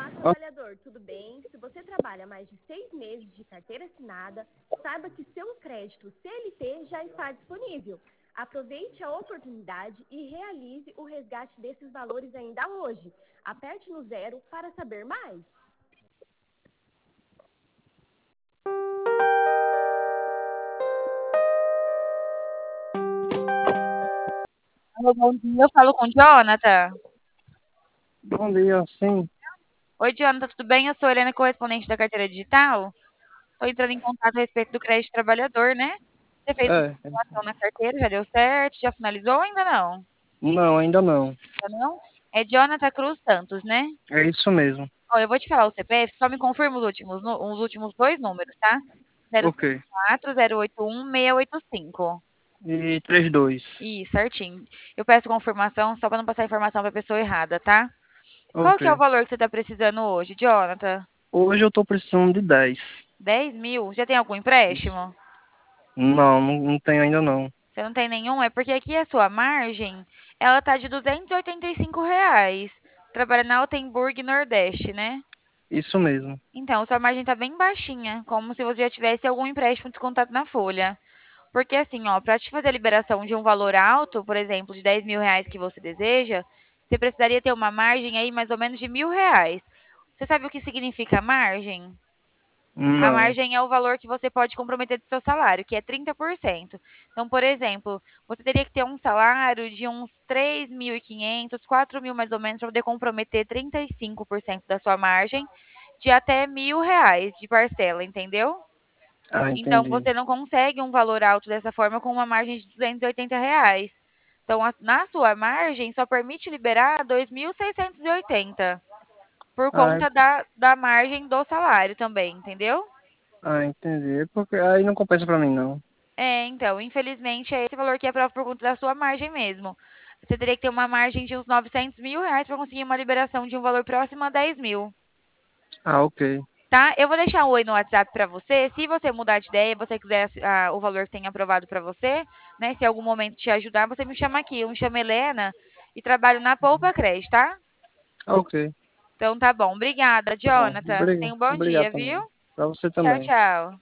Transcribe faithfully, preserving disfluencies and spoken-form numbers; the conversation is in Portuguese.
Olá, trabalhador, tudo bem? Se você trabalha mais de seis meses de carteira assinada, saiba que seu crédito C L T já está disponível. Aproveite a oportunidade e realize o resgate desses valores ainda hoje. Aperte no zero para saber mais. Alô, bom dia, eu falo com o Jonathan. Bom dia, sim. Oi, Jonathan, tudo bem? Eu sou a Helena, correspondente da carteira digital. Estou entrando em contato a respeito do crédito trabalhador, né? Você fez uma É, simulação na carteira, já deu certo? Já finalizou ou ainda não? não, ainda não. Ainda não? É Jonathan Cruz Santos, né? É isso mesmo. Ó, eu vou te falar o C P F, só me confirma os últimos, nu- os últimos dois números, tá? Ok. Zero quatro zero oito um seis oito cinco. E três dois. Ih, certinho. Eu peço confirmação só para não passar informação para a pessoa errada, tá? Qual Ok. que é o valor que você está precisando hoje, Jonathan? Hoje eu tô precisando de dez. Dez mil? Já tem algum Isso. empréstimo? Não, não, não tenho ainda não. Você não tem nenhum? É porque aqui a sua margem, ela tá de duzentos e oitenta e cinco reais. Trabalha na Altenburg Nordeste, né? Isso mesmo. Então, sua margem tá bem baixinha, como se você já tivesse algum empréstimo descontado na folha. Porque assim, ó, para te fazer a liberação de um valor alto, por exemplo, de dez mil reais que você deseja, você precisaria ter uma margem aí mais ou menos de mil reais. Você sabe o que significa margem? A Não. margem é o valor que você pode comprometer do seu salário, que é trinta por cento. Então, por exemplo, você teria que ter um salário de uns três mil e quinhentos, quatro mil mais ou menos, para poder comprometer trinta e cinco por cento da sua margem de até mil reais de parcela, entendeu? Ah, Então, entendi. você não consegue um valor alto dessa forma com uma margem de duzentos e oitenta reais. Então, a- na sua margem, só permite liberar dois mil seiscentos e oitenta por Ah, conta da, da margem do salário também, entendeu? ah, entendi. É porque aí não compensa pra mim, não. É, então, infelizmente, é esse valor que é prova por conta da sua margem mesmo. Você teria que ter uma margem de uns novecentos mil reais para conseguir uma liberação de um valor próximo a dez mil, Ah, ok. tá? Eu vou deixar um oi no WhatsApp para você. Se você mudar de ideia, você quiser ah, o valor que tem aprovado para você, né? Se em algum momento te ajudar, você me chama aqui. Eu me chamo Helena e trabalho na Poupa Crédito, tá? Ah, ok. Então tá bom. Obrigada, Tá bom. Jonathan. Obrigado. Tenha um bom Obrigado dia, viu? também. Pra você Tchau, também. tchau.